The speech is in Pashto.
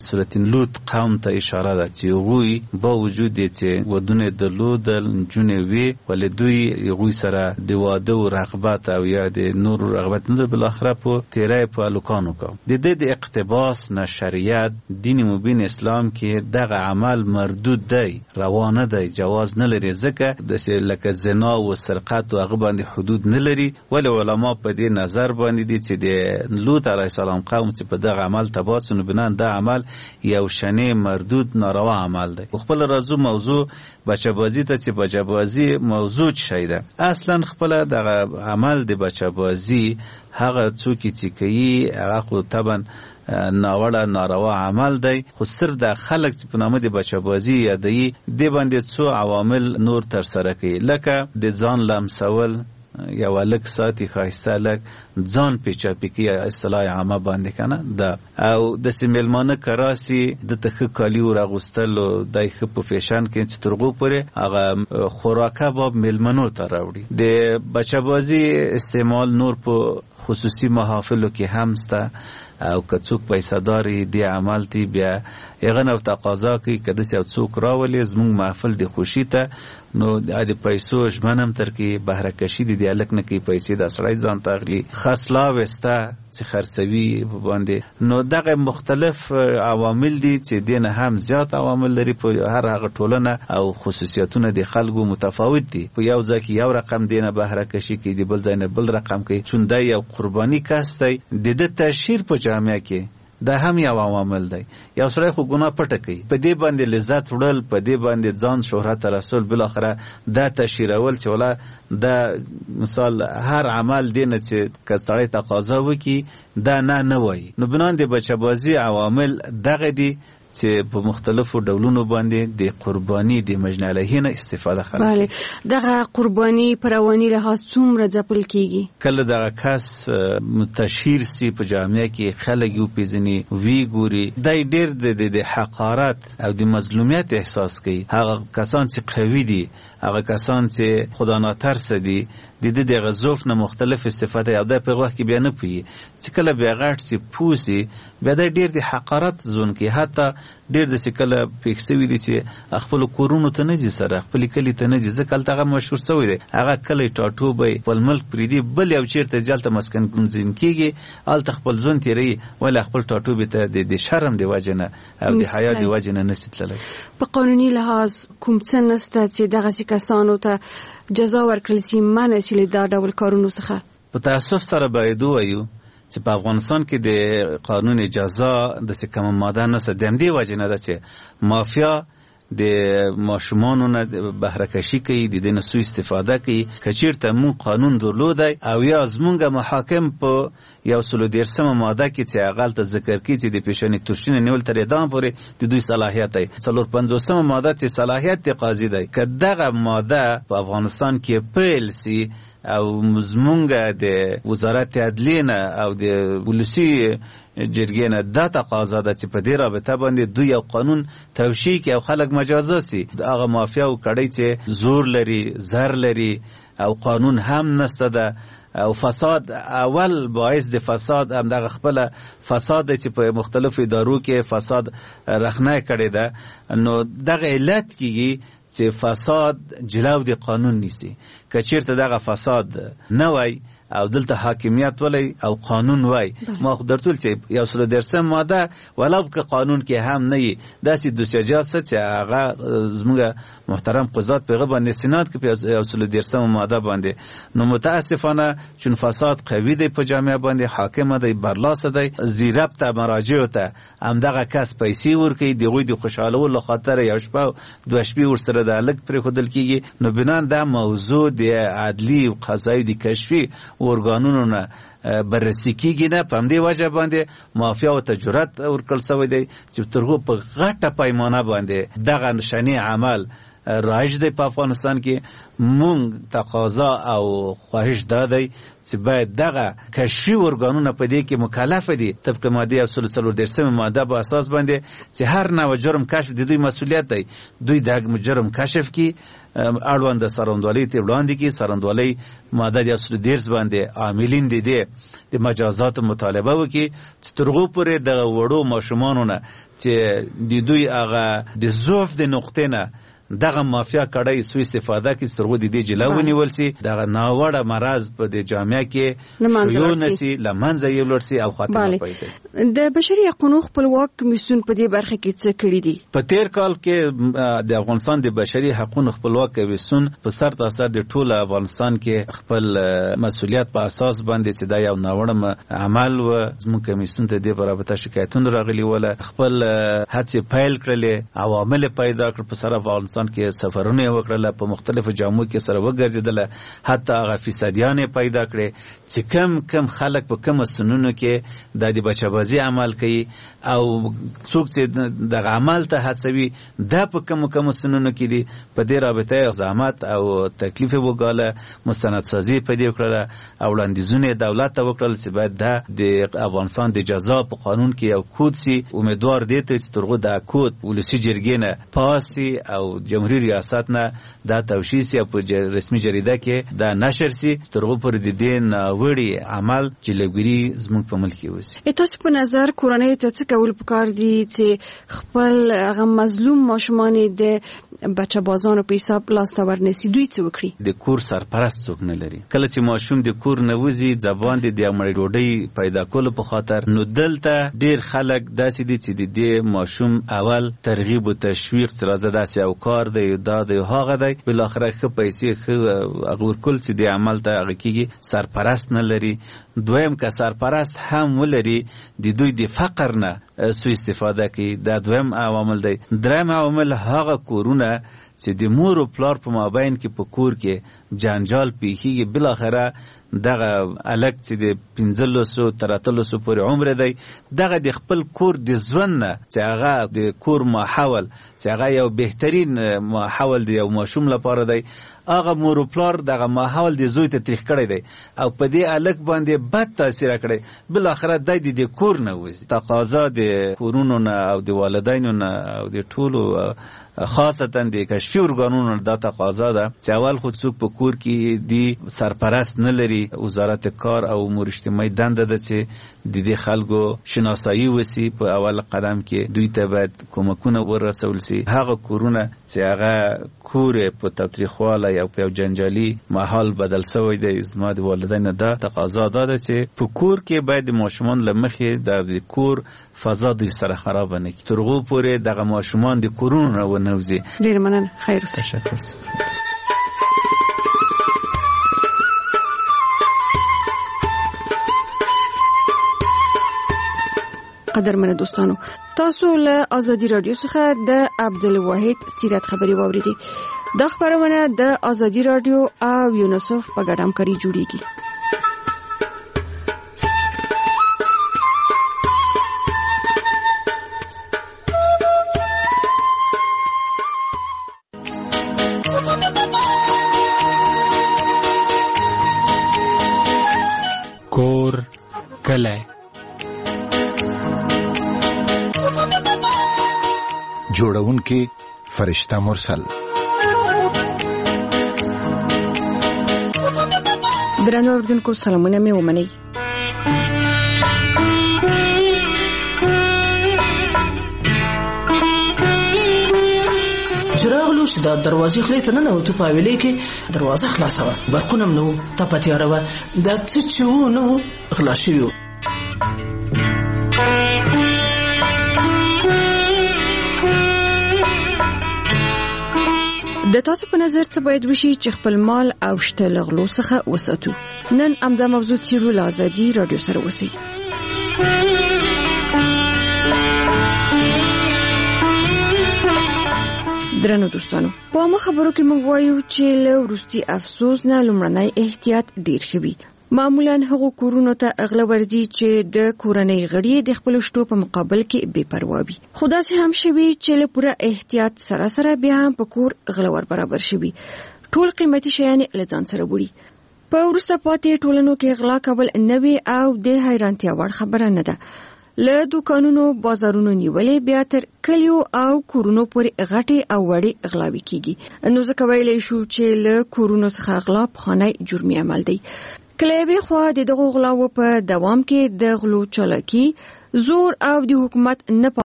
سورة لوط قوم ته اشاره ده چې هغوی با وجود چې ودونه درلودل نجونې وي ولې دوی هغوی سره د واده او رغبت او یا د نور رغبت نه بل اخره په تیرای په لوکانو کو د اقتباس نه شریعت دین مبین اسلام کې دغه عمل مردود دی روانه دی جواز نه لري ځکه د لکه زنا او سرقت او هغه باندې حدود نه لري ولې علما په دې نظر باندې دي چې د لوط علیه السلام قوم چې په دغه عمل تباسن بنان دا عمل یو شنه مردود ناروا عمل دی خپل راځو موضوع بچه‌بازی ته چې بچه‌بازی موضوع شي ده اصلا خپل دغه عمل د بچه‌بازی هغه څوک چې کوي هغه خو طبعا ناوړه ناروا عمل دی خو صرف د خلک چې په نامه د بچه‌بازی یادوي د باندې څو عوامل نور تر سره کوي لکه د ځان لمسول یا ولک ساتي خاصه لک ځان پیچا پکی اصطلاح عامه باندې کنه دا او د سیملمانه کراسی د تخ کالی او راغستل د خ په فیشن کې چې ترغو پره هغه خوراکه باب ملمنو ته راوړي د بچه‌بازی استعمال نور په خصوصي محافلو کې هم سته او که څوک پیسې داري دی عمل تی بیا هغه نو تقاضا کوي کده چې څوک راولي زموږ محفل د خوشي ته نو د پیسو ژمنم تر کې بهره کشي دي الک نه کې پیسې د سړی ځان تغلی خاصلا وسته چې خرڅوي باندې نو دغه مختلف عوامل دي چې دینه هم زیات عوامل لري په هر هغه ټولنه او خصوصیتونه د خلکو متفاوت دي په یو ځکه یو رقم دینه بهره کشي کې دی بل ځای نه بل رقم کوي چون دا یو قرباني کاسته د تشهیر په جامعه کې دا هم یو عوامل دی یو سړی خو ګناه پټه کوي په دې باندې لذت وړل په دې باندې ځان شهرت رسول بل اخره دا تشهیرول چې ولا دا مثال هر عمل دی نه چې کسړی تقاضا وکي دا نه وای نو بنان د بچه‌بازی عوامل دغه دي چې په مختلفو ډولونو باندې د قرباني د مجنی علیه نه استفاده کوي. بله دغه قرباني پروانی له څومره ځپل کیږي؟ کله دغه کس متشهیر سی په جامعه کې خلک یو پیژني وی ګوري دای ډیر د حقارت او د مظلومیت احساس کوي. هغه کسان چې قوي دي هغه کسان چې خدا ناترس دي د دې غزوف نه مختلف استفاده یو د په وخت کې بیا نه پي چې کله بیا غټ سي پوسي بیا د ډیر د حقارت زون کې حتی ډیر د سکله پېښوي دي چې خپل کورونو ته نه دي سره خپل کلی ته نه دي ځکه تلغه مشهور شوی دی هغه کلی ټاټو به په ملک پریدي بل یو چیرته ځالته مسکن کوم کېږي ال تخپل ځون تیری ولا خپل ټاټو به ته د شرم دی وجنه او د حیا دی وجنه نسیتللی. په قانوني لحاظ کوم څه نسته چې دغه کسانو ته جزا ورکړل شي منع شي دا ډول کارونو څخه؟ په تاسف سره باید وایو چې په افغانستان کې د قانون جزا د کومه ماده نشته د دې وجه نه ده چې مافیا د ماشومانو نه بهره کشي کوي د دې نه سوء استفاده کوي. کچیرته مون قانون درلودای او یا زمونږ محاکم په یو سلو دیرسمه ماده کې چې اقل ته ذکر کوي چې د پیشنې ترشین نیول تر اعدام پورې د دوی صلاحیت دی. 450مه ماده چې صلاحیت د قاضي دی که دغه ماده په افغانستان کې پیل سي او زمونږ د وزارت عدلیه نه او د پولیسي جرګې نه دا تقاضا ده چې په دې رابطه باندې دوی یو قانون توشیح کوي او خلک مجازات سي. هغه مافیا او کړی چې زور لري زر لري او قانون هم نسته ده او فساد اول باعث د فساد هم دغه خپل فساد چې په مختلفو ادارو کې فساد رخنه کړی ده نو دغه علت کیږي چې فساد جلاو دی قانون نیسی. کچیرته دغه فساد نه وای او دلته حاکمیت ولی او قانون وای ما خو درتول چې یو سل درسم ماده ولو که قانون کې هم نه داسې دوسیاجات چې هغه زموږ محترم قضات په غو باندې سنات کې یو سل درسم ماده باندې نو متاسفانه چون فساد قوی دی په جامعه باندې حاکم دی برلاسه دی زیربط مراجع ته هم دغه کس پیسې ورکړي دغه د خوشاله ول خاطر یو شپه دوه شپې ورسره د الګ پر خودل کیږي نو بنان دا موضوع د عدلی او قضایي د کشفي ورګانونو نه بررسي کیږي نه په دې وجه باندې مافیا او تجربت ورکړل شوی دی چې ترغو په غټه پیمانه باندې دغه نشانی عمل رایج دی په افغانستان کې. مونږ تقاضا او خواهش دادی چې باید دغه کشفي ارګانونه په دې کې مکلف دي طبق ماده 134 ماده په اساس باندې چې هر نوع جرم کشف د دوی مسؤلیت دی. دوی د جرم کشف کی اړوند سرندوالۍ ته وړاندې کی سرندوالۍ ماده 134 باندې عاملین دي د مجازات مطالبه وکي چې ترغو پورې د وړو ماشومانو نه چې د دوی هغه د ضعف د نقطې نه دغه مافیا کړای سو استفاده کی ترغو د دې جلا ونیول سي دغه ناوړه مرز په د جامعه کې شیو نسی لمنځه یولر سي او خاتمه پیدا. د بشري حقوقو خپلواک کمیسیون په دې برخه کې څه کړی دي؟ په تیر کال کې د افغانستان د بشري حقوقو خپلواک کمیسیون په سر تاسو د ټول افغانستان کې خپل مسؤلیت په اساس باندې چې دا یو ناوړه عمل و زموږ کمیسیون ته د برابرته شکایتونه راغلي ولا خپل هڅې پیل کړلې عوامل پیدا کړ په سر افغانستان کې سفرونه وکړل په مختلفو جامو کې سره وګرځیدل حتی هغه فسادیان پیدا کړي چې کم خلک په کوم سنونو کې د بچبازي عمل کوي او څوک چې د عمل ته هڅوي د په کوم سنونو کې دي په دې رابطه زحمت او تکلیف وګاله مستند سازي پیدا کړل او وړاندیزونه دولت ته وکړل چې باید د افغانستان د جزا په قانون کې یو کود سي. امیدوار دي چې ترغو د کود ولسی جرګې نه پاسي او جمهوریت ریاست نه د توشیح او په رسمي جریده کې د نشر سي ترغو پر د دین وړي عمل چې لګوري زموږ په ملک کې وسی. تاسو په نظر کورنۍ ته څه کول پکار دي چې خپل هغه مظلوم ماشومان د بچه بازانو په حساب لاسته ورنسي؟ دوی څه وکړي؟ د کور سرپرست څوک نه لري. کله چې ماشوم د کور نه وځي ځوان د مړی ډوډۍ پیدا کولو په خاطر نو دلته ډیر خلک داسې دي چې د ماشوم اول ترغیب او تشویق سره داسې او کار دی دا د هغه دی بل اخره خو پیسې خو اغور کول چې د عمل ته هغه کیږي سرپرست نه لري. دویم که سرپرست هم ولري د دوی د فقر نه سو استفاده کوي. دا دویم عوامل دی. دریم عوامل هغه کورونه چې د مور او پلار په مابین کې په کور کې جنجال پیښیږي بل اخره دغه الک چې د 1500 تر 300 پورې عمر دی دغه د خپل کور د ژوند نه چې هغه د کور ماحول چې هغه یو بهترین ماحول دی یو ماشوم لپاره دی هغه مور او پلار دغه ماحول د زوی ته تریخ کړی دی او په دې الک باندې بد تاثیر کړی بل اخره د کور نه وځي. تقاضا د کورونو نه او د والدینو نه او د ټولو خاصتا د کشفي ارګانونو د تقاضا ده چې اول خود څوک په کور کې دی سرپرست نه لري. وزارت کار او امور اجتماعي دنده ده چې د دې خلکو شناسایی وسی په اول قدم کې دوی ته باید کومکونه ورسول سي. هغه کورونه چې هغه کور په تاریخواله او په جنجالي ماحول بدل شوی دی زما د والدینو ده تقاضا ده چې په کور کې باید ماشومان لمخې د کور فضا دوی سره خراب نه کی ترغو پورې دغه ماشومان د کورونه و نوځي. ډیر مننه. خیر اوسه. تشکر. قدرمن دوستانو تاسو له آزادی رادیو څخه د عبدالواحد سیرت خبري واوریدي. د خبرونه د آزادی رادیو او یونیسف په ګډه همکاري جوړیږي. کور کله جوړونکي فرشتہ مرسل. درنو اوریدونکو سلامونه مې ومنئ. چراغلو چې د دروازې خلې ته ننوتو په حویلۍ کې دروازه خلاصه وه برقونه هم نه وو تپه تیاره وه دا څه چې وو نه وو غلا شوي وو. د تاسو په نظر څه باید وشي چې خپل مال او شته له غلو څخه وساتو؟ نن همدا موضوع څیړو له آزادي رادیو سره اوسئ. درنو دوستانو په عامه خبرو کې موږ وایو چې له وروستي افسوس نه لومړنی احتیاط ډیر ښه وي. معمولا هغو کورونو ته اغله ورځي چې د کورنۍ غړي د خپل شتو په مقابل کې بے پروا وي. خو داسې هم شوي چې له پوره احتیاط سره بیا هم په کور غله ور برابر شوي. ټول قیمتي شیان له ځان سره وړي. په وروسته پاتې ټولنو کې غلا کول نوې او د حیرانتیا وړ خبره نه ده. له دوکانونو بازارونو نیولې بیا تر کلیو او کورونو پورې غټې او وړې غلاوي کیږي. نو ځکه ویلی شو چې له کورونو څخه غلا پخوانی جرمي عمل دی. کله به خو د دغه غلاو په دوام کې د غلو چالاکي زور او د حکومت نه